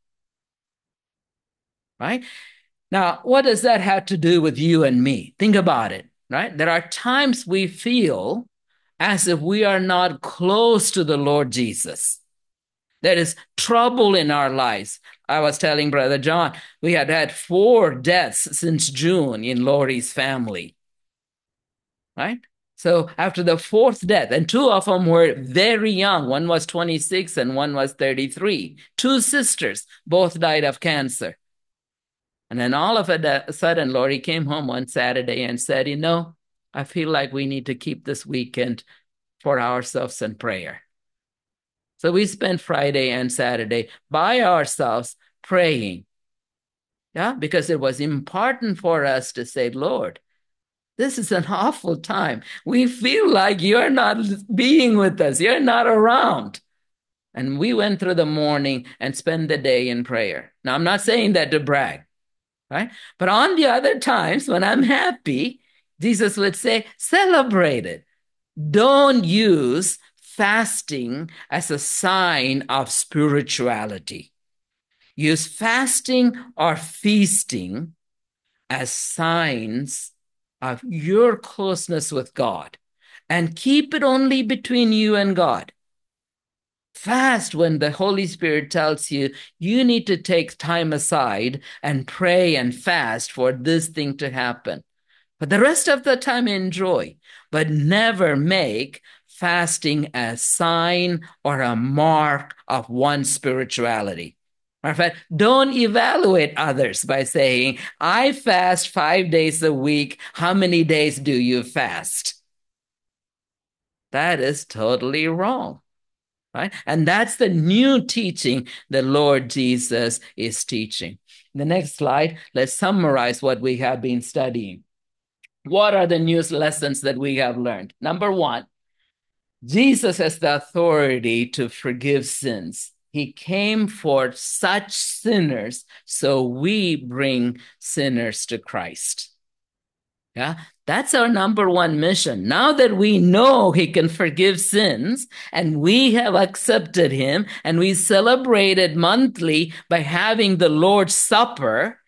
Right? Now, what does that have to do with you and me? Think about it, right? There are times we feel as if we are not close to the Lord Jesus. There is trouble in our lives. I was telling Brother John, we had 4 deaths since June in Lori's family, right? So after the 4th death, and 2 of them were very young. One was 26 and one was 33. 2 sisters, both died of cancer. And then all of a sudden, Lori came home one Saturday and said, I feel like we need to keep this weekend for ourselves in prayer. So we spent Friday and Saturday by ourselves praying. Yeah, because it was important for us to say, Lord, this is an awful time. We feel like you're not being with us. You're not around. And we went through the morning and spent the day in prayer. Now, I'm not saying that to brag. Right? But on the other times when I'm happy, Jesus would say, celebrate it. Don't use fasting as a sign of spirituality. Use fasting or feasting as signs of your closeness with God, and keep it only between you and God. Fast when the Holy Spirit tells you, you need to take time aside and pray and fast for this thing to happen. But the rest of the time, enjoy, but never make fasting a sign or a mark of one's spirituality. Matter of fact, don't evaluate others by saying, I fast 5 days a week. How many days do you fast? That is totally wrong. right? And that's the new teaching the Lord Jesus is teaching. The next slide, let's summarize what we have been studying. What are the new lessons that we have learned? Number one, Jesus has the authority to forgive sins. He came for such sinners, so we bring sinners to Christ. Yeah, that's our number one mission. Now that we know he can forgive sins and we have accepted him and we celebrate it monthly by having the Lord's Supper,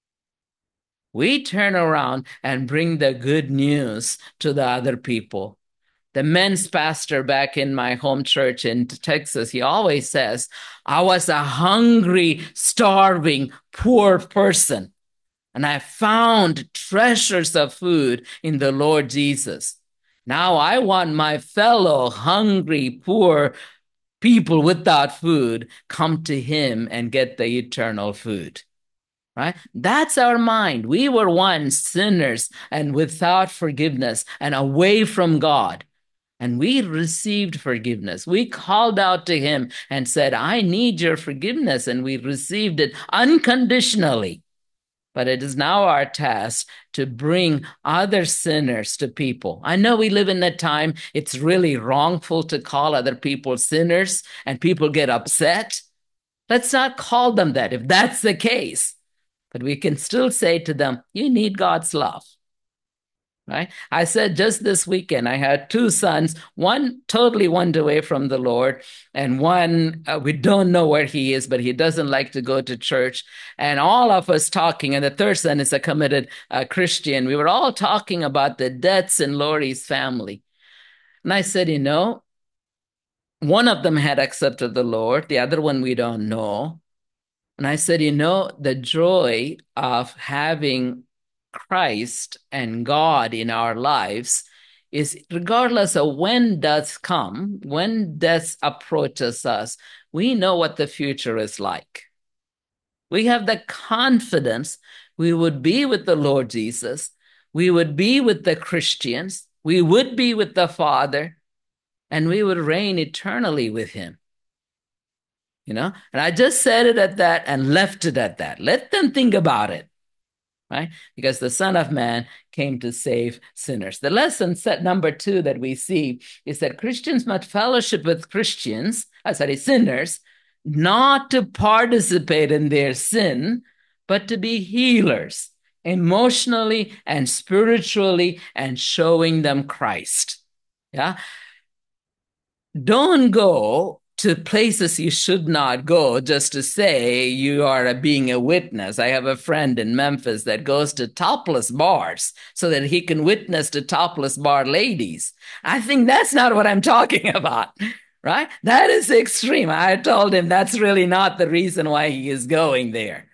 we turn around and bring the good news to the other people. The men's pastor back in my home church in Texas, he always says, I was a hungry, starving, poor person. And I found treasures of food in the Lord Jesus. Now I want my fellow hungry, poor people without food come to him and get the eternal food. Right? That's our mind. We were once sinners and without forgiveness and away from God. And we received forgiveness. We called out to him and said, I need your forgiveness. And we received it unconditionally. But it is now our task to bring other sinners to people. I know we live in a time it's really wrongful to call other people sinners and people get upset. Let's not call them that if that's the case. But we can still say to them, you need God's love. Right? I said just this weekend, I had two sons, one totally went away from the Lord, and one, we don't know where he is, but he doesn't like to go to church. And all of us talking, and the third son is a committed Christian. We were all talking about the deaths in Lori's family. And I said, one of them had accepted the Lord, the other one we don't know. And I said, the joy of having Christ and God in our lives is regardless of when death come, when death approaches us, we know what the future is like. We have the confidence we would be with the Lord Jesus, we would be with the Christians, we would be with the Father, and we would reign eternally with him. And I just said it at that and left it at that. Let them think about it. Right? Because the Son of Man came to save sinners. The lesson set number 2 that we see is that Christians must fellowship with sinners, not to participate in their sin, but to be healers, emotionally and spiritually, and showing them Christ. Yeah. Don't go to places you should not go just to say you are being a witness. I have a friend in Memphis that goes to topless bars so that he can witness to topless bar ladies. I think that's not what I'm talking about, right? That is extreme. I told him that's really not the reason why he is going there.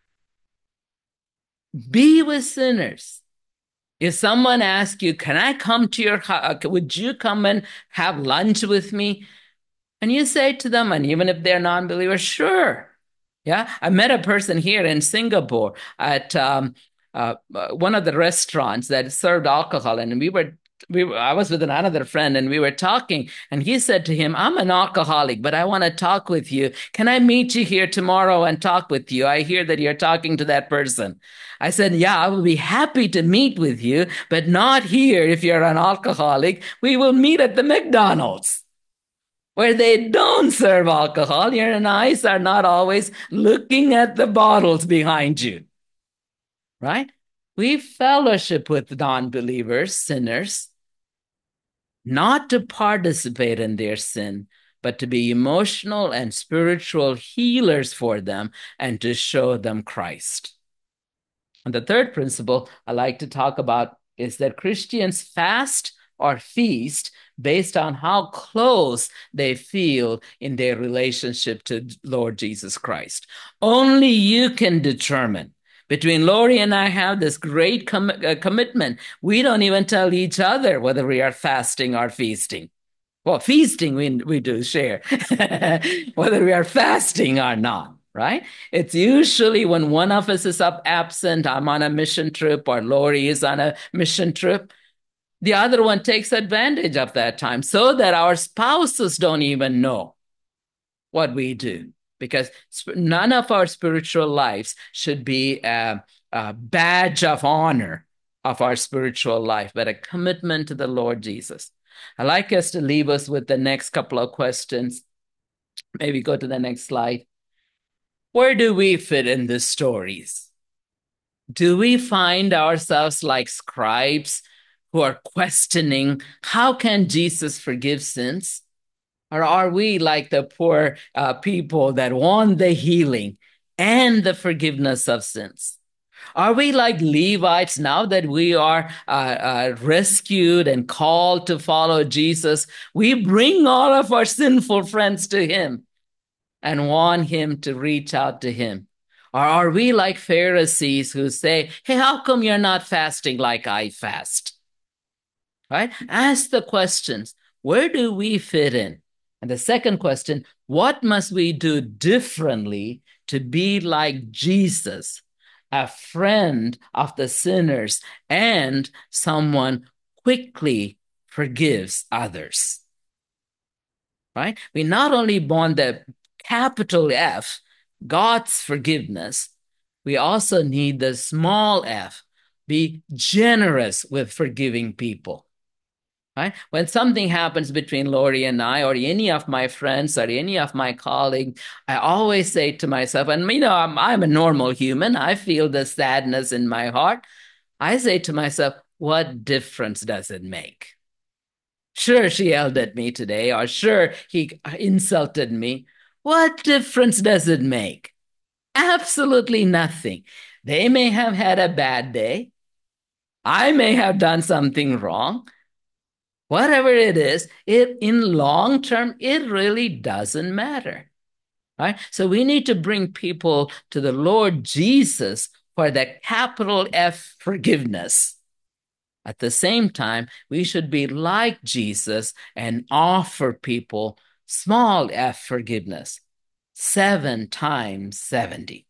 Be with sinners. If someone asks you, can I come to your house? Would you come and have lunch with me? And you say to them, and even if they're non-believers, sure. Yeah. I met a person here in Singapore at one of the restaurants that served alcohol. And I was with another friend and we were talking, and he said to him, I'm an alcoholic, but I want to talk with you. Can I meet you here tomorrow and talk with you? I hear that you're talking to that person. I said, yeah, I will be happy to meet with you, but not here if you're an alcoholic. We will meet at the McDonald's, where they don't serve alcohol. Your eyes are not always looking at the bottles behind you, right? We fellowship with non-believers, sinners, not to participate in their sin, but to be emotional and spiritual healers for them and to show them Christ. And the third principle I like to talk about is that Christians fast or feast based on how close they feel in their relationship to Lord Jesus Christ. Only you can determine. Between Lori and I have this great commitment. We don't even tell each other whether we are fasting or feasting. Well, feasting we do share, whether we are fasting or not, right? It's usually when one of us is absent, I'm on a mission trip, or Lori is on a mission trip, The other one takes advantage of that time so that our spouses don't even know what we do, because none of our spiritual lives should be a badge of honor of our spiritual life, but a commitment to the Lord Jesus. I'd like us to leave us with the next couple of questions. Maybe go to the next slide. Where do we fit in these stories? Do we find ourselves like scribes who are questioning, how can Jesus forgive sins? Or are we like the poor people that want the healing and the forgiveness of sins? Are we like Levites now that we are rescued and called to follow Jesus? We bring all of our sinful friends to him and want him to reach out to him. Or are we like Pharisees who say, hey, how come you're not fasting like I fast? Right? Ask the questions. Where do we fit in? And the second question, what must we do differently to be like Jesus, a friend of the sinners and someone quickly forgives others? Right? We not only want the capital F, God's forgiveness, we also need the small f, be generous with forgiving people. Right? When something happens between Lori and I, or any of my friends, or any of my colleagues, I always say to myself, and I'm a normal human, I feel the sadness in my heart. I say to myself, what difference does it make? Sure, she yelled at me today, or sure, he insulted me. What difference does it make? Absolutely nothing. They may have had a bad day. I may have done something wrong. Whatever it is, in long term, it really doesn't matter. Right? So we need to bring people to the Lord Jesus for the capital F forgiveness. At the same time, we should be like Jesus and offer people small f forgiveness. 7 times 70.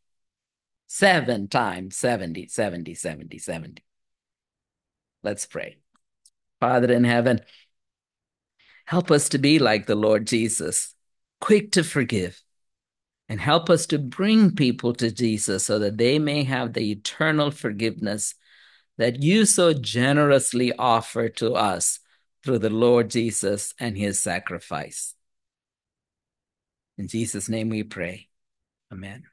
7 times 70, 70, 70, 70. Let's pray. Father in heaven, help us to be like the Lord Jesus, quick to forgive, and help us to bring people to Jesus so that they may have the eternal forgiveness that you so generously offer to us through the Lord Jesus and his sacrifice. In Jesus' name we pray. Amen.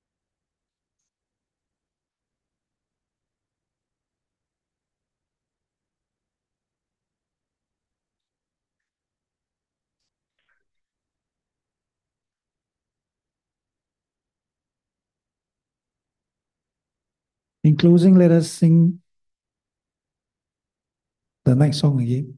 In closing, let us sing the next song again.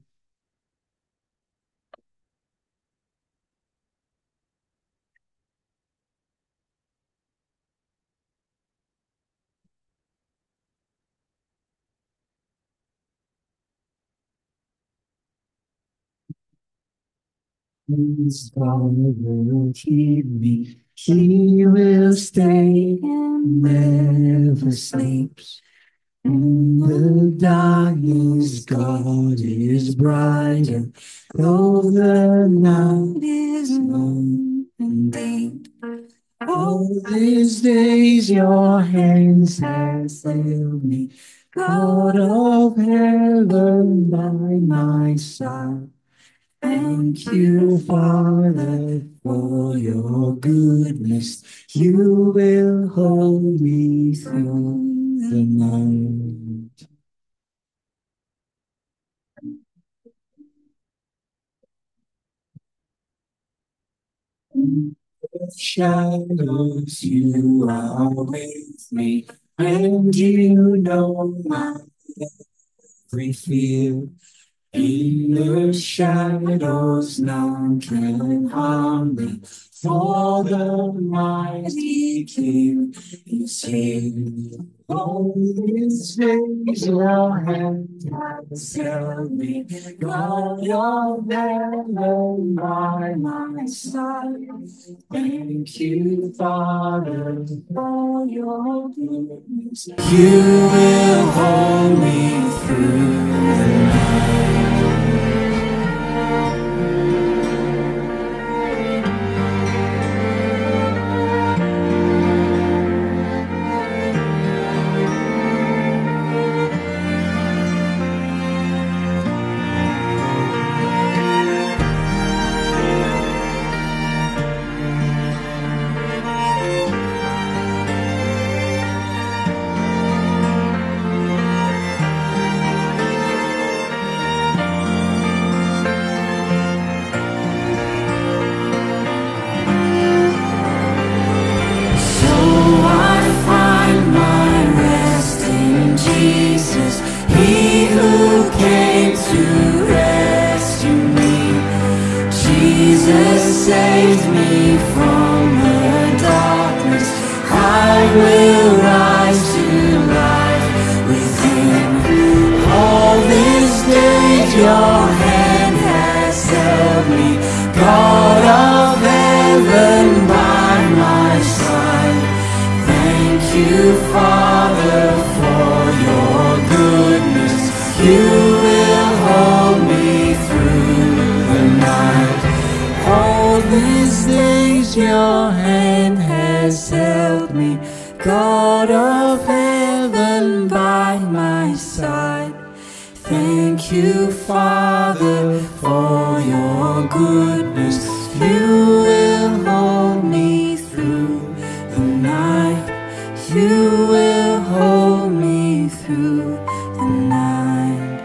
His God will keep me. He will stay and never sleeps. In the darkness, God is brighter. Though the night is long and deep, all these days your hands have failed me. God of heaven by my side. Thank you, Father, for your goodness. You will hold me through the night. In the shadows, you are with me, and you know my every fear. In the shadows, none can harm me, for the mighty King is here. All these days your hand has held me, God of heaven by my side. Thank you, Father, for your goodness. You will hold me through the night. Jesus saved me from the darkness. I will rise to life with Him. All these days your hand has held me, God of heaven by my side. Thank you, Father, for your goodness. You will hold me through the night. All these days your hand has held me, God of heaven by my side. Thank you, Father, for your goodness. You will hold me through the night. You will hold me through the night.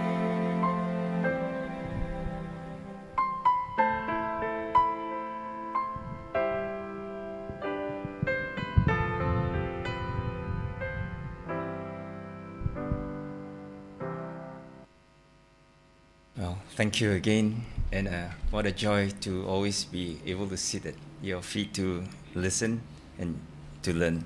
Well, thank you again, and what a joy to always be able to sit at your feet to listen and to learn.